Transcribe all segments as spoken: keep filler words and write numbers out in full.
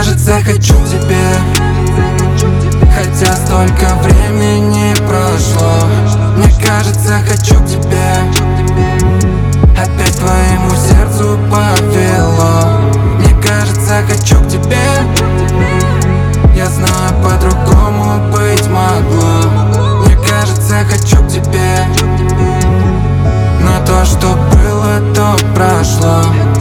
кажется, хочу к тебе, хотя столько времени прошло. Мне кажется, хочу к тебе, опять твоему сердцу повело. Мне кажется, хочу к тебе, я знаю, по-другому быть могло. Мне кажется, хочу к тебе, но то, что было, то прошло.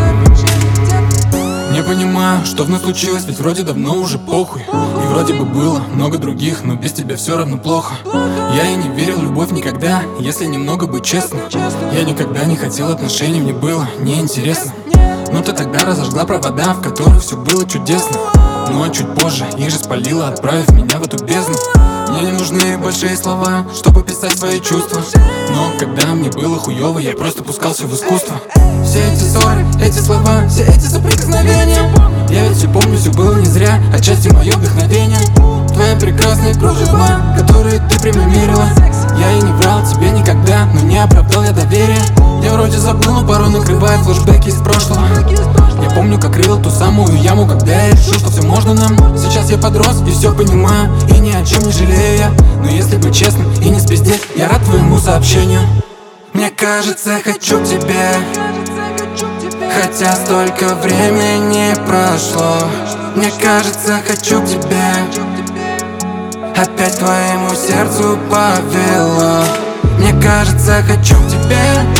Не понимаю, что вновь случилось, ведь вроде давно уже похуй. И вроде бы было много других, но без тебя все равно плохо. Я и не верил в любовь никогда, если немного быть честным. Я никогда не хотел отношений, мне было неинтересно. Но ты тогда разожгла провода, в которых все было чудесно. Но чуть позже их же спалила, отправив меня в эту бездну. Мне не нужны большие слова, чтобы писать свои чувства. Но когда мне было хуёво, я просто пускался в искусство. Все эти ссоры, эти слова, все эти соприкосновения, я ведь все помню, все было не зря, отчасти мое вдохновение. Твои прекрасные кружева, которые ты примерила. Я и не врал тебе никогда, но не оправдал я доверие. Я вроде забыл, но порой накрывает флешбеки из прошлого. Я помню, как рыл ту самую яму, когда я решил, что все можно нам. Сейчас я подрос и все понимаю, и ни о чем не жалею я. Но если быть честным и не спиздеть, я рад твоему сообщению. Мне кажется, хочу к тебе, хотя столько времени прошло. Мне кажется, хочу к тебе, опять твоему сердцу повело. Мне кажется, хочу к тебе,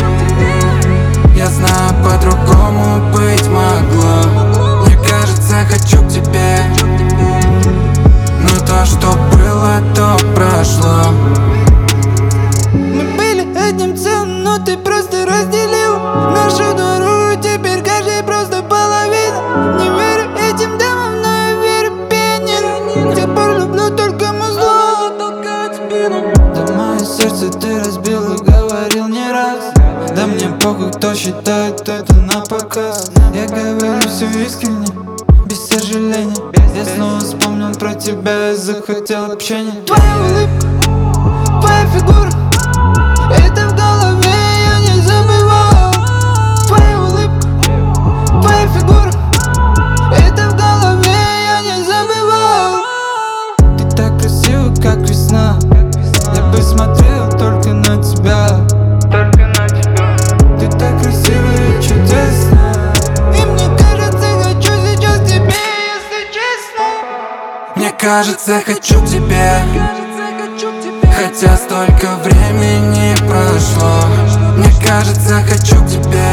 я знаю, по-другому быть могло. Мне кажется, хочу к тебе, но то, что было, то прошло. Мы были одним целым, но ты просто разделил нашу дорогу, теперь каждый просто половина. Не верю этим дамам, но я верю пионерам. С тех пор люблю только музло, толкает спину. За мое сердце ты разбил и говорил не раз. Да мне похуй, кто считает это на показ. Я говорю все искренне, без сожаления. Я снова вспомнил про тебя и захотел общения. Твоя улыбка, твоя фигура, это в голове, я не забывал. Твоя улыбка, твоя фигура, это в голове, я не забывал. Ты так красива, как весна, я бы смотрел только на тебя. Только на тебя. Ты так красива и чудесна, и мне кажется, хочу сейчас к тебе, если честно. Мне кажется, хочу к тебе, хотя столько времени прошло. Мне кажется, хочу к тебе,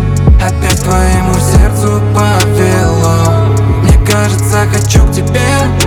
опять твоему сердцу повело. Мне кажется, хочу к тебе,